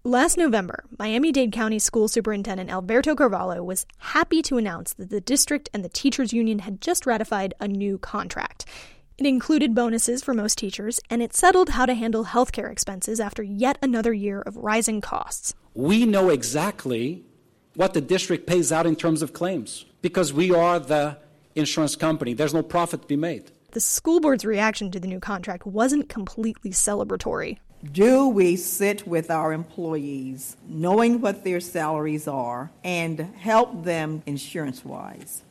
Last November, Miami-Dade County School Superintendent Alberto Carvalho was happy to announce that the district and the teachers union had just ratified a new contract. It included bonuses for most teachers, and it settled how to handle healthcare expenses after yet another year of rising costs. We know exactly what the district pays out in terms of claims because we are the insurance company. There's no profit to be made. The school board's reaction to the new contract wasn't completely celebratory. Do we sit with our employees, knowing what their salaries are, and help them insurance-wise?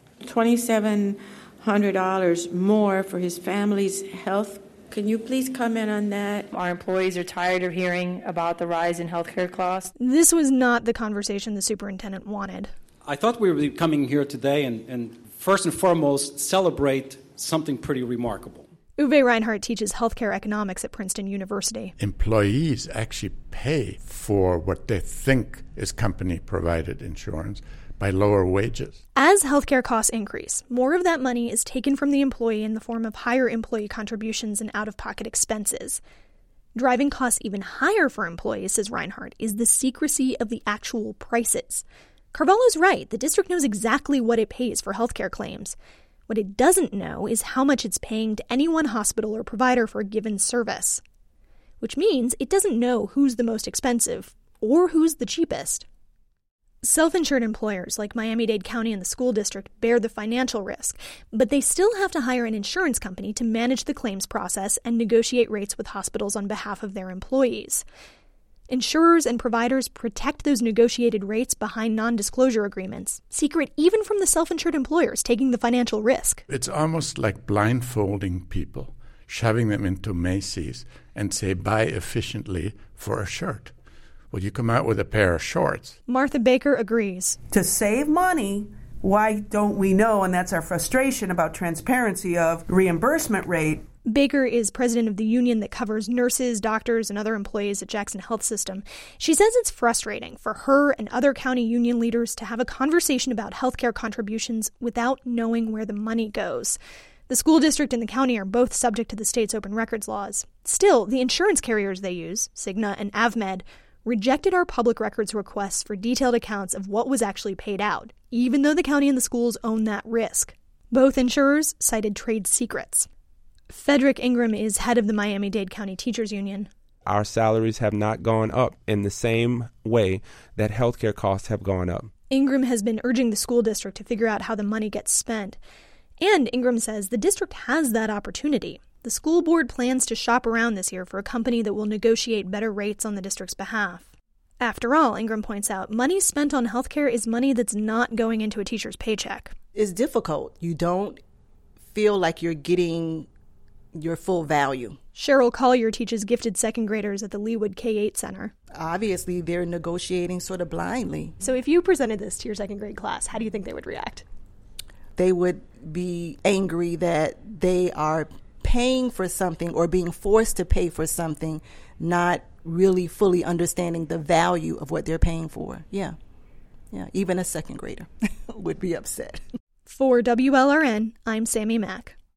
$2,700 more for his family's health. Can you please comment on that? Our employees are tired of hearing about the rise in healthcare costs. This was not the conversation the superintendent wanted. I thought we were coming here today and first and foremost celebrate something pretty remarkable. Uwe Reinhardt teaches healthcare economics at Princeton University. Employees actually pay for what they think is company-provided insurance by lower wages. As healthcare costs increase, more of that money is taken from the employee in the form of higher employee contributions and out-of-pocket expenses. Driving costs even higher for employees, says Reinhardt, is the secrecy of the actual prices. Carvalho's right. The district knows exactly what it pays for healthcare claims. What it doesn't know is how much it's paying to any one hospital or provider for a given service, which means it doesn't know who's the most expensive or who's the cheapest. Self-insured employers like Miami-Dade County and the school district bear the financial risk, but they still have to hire an insurance company to manage the claims process and negotiate rates with hospitals on behalf of their employees. Insurers and providers protect those negotiated rates behind non-disclosure agreements, secret even from the self-insured employers taking the financial risk. It's almost like blindfolding people, shoving them into Macy's and say, buy efficiently for a shirt. Well, you come out with a pair of shorts. Martha Baker agrees. To save money, why don't we know, and that's our frustration about transparency of reimbursement rate. Baker is president of the union that covers nurses, doctors, and other employees at Jackson Health System. She says it's frustrating for her and other county union leaders to have a conversation about healthcare contributions without knowing where the money goes. The school district and the county are both subject to the state's open records laws. Still, the insurance carriers they use, Cigna and AvMed, rejected our public records requests for detailed accounts of what was actually paid out, even though the county and the schools own that risk. Both insurers cited trade secrets. Frederick Ingram is head of the Miami-Dade County Teachers Union. Our salaries have not gone up in the same way that healthcare costs have gone up. Ingram has been urging the school district to figure out how the money gets spent. And Ingram says the district has that opportunity. The school board plans to shop around this year for a company that will negotiate better rates on the district's behalf. After all, Ingram points out, money spent on healthcare is money that's not going into a teacher's paycheck. It's difficult. You don't feel like you're getting your full value. Cheryl Collier teaches gifted second graders at the Leawood K-8 Center. Obviously, they're negotiating sort of blindly. So if you presented this to your second grade class, how do you think they would react? They would be angry that they are paying for something or being forced to pay for something, not really fully understanding the value of what they're paying for. Yeah, even a second grader would be upset. For WLRN, I'm Sammy Mack.